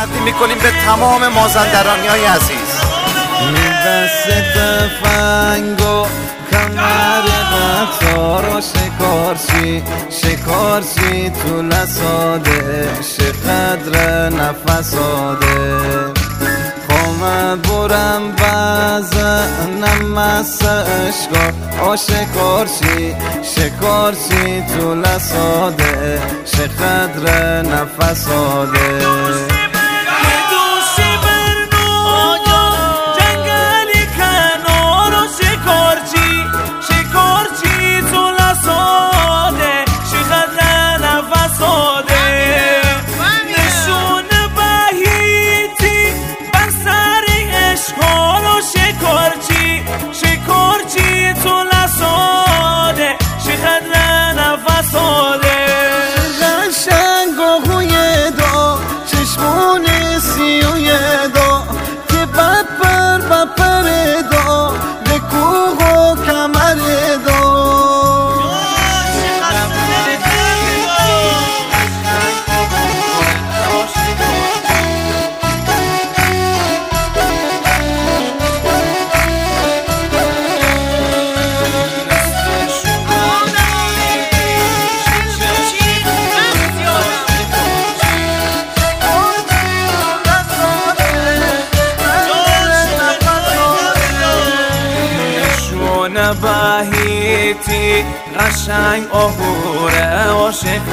تقدیم میکنیم به تمام مازندرانی‌های عزیز. دست تفنگ و کمر قطار و شکارچی تو لساده شقدر نفساده خامه برم بزنم مسشگار آ شکارچی تو لساده شقدر نفساده بهیتی قشنگ آهوره و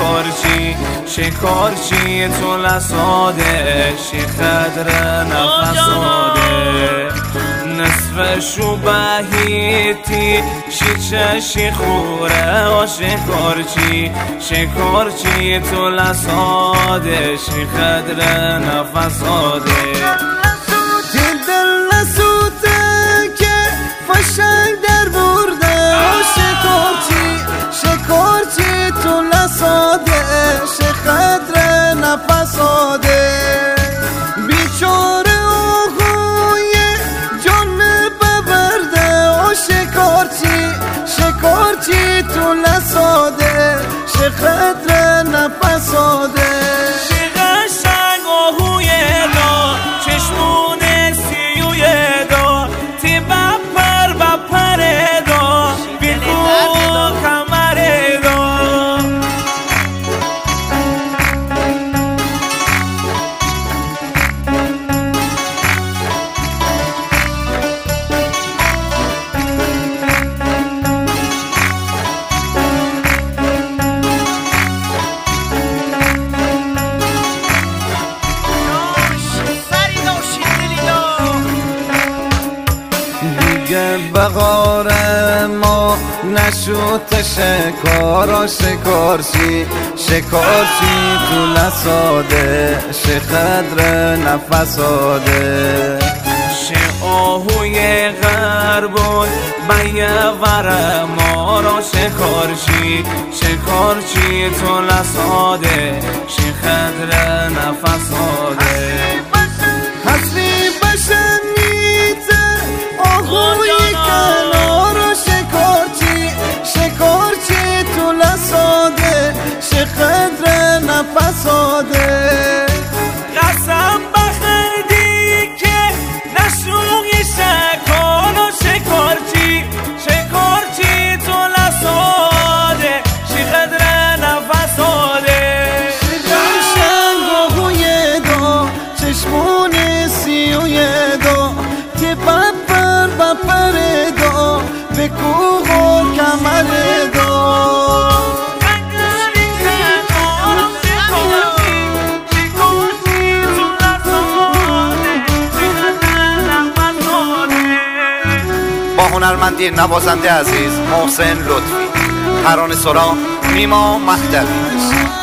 شکارچی تو لساده شقدر نفساده نصفشو بهیتی شیچه خوره و شکارچی تو لساده شقدر نفساده دل نسوده که فشنگ در برده و شکارچی تو لساده شقدر نفساده بیچاره آقای جان ببرده و شکارچی تو لساده شقدر نفساده بغار ما نشد شکار و شکارچی تو لساده شقدر نفساده آهوی غربون بیاور ما را شکارچی تو لساده شقدر نفساده حسنی بشنیده آهوی کنار و شکارچی تو لساده شقدر نفساده قسم بخیردی که نشوی شکار و شکارچی تو لساده شقدر نفساده قشنگ آهوی دا چشمون سیوی دا بپردا به کوه و کمر دا با هنرمندی نوازنده عزیز محسن لطفی، ترانه سرا نیما مهدوی.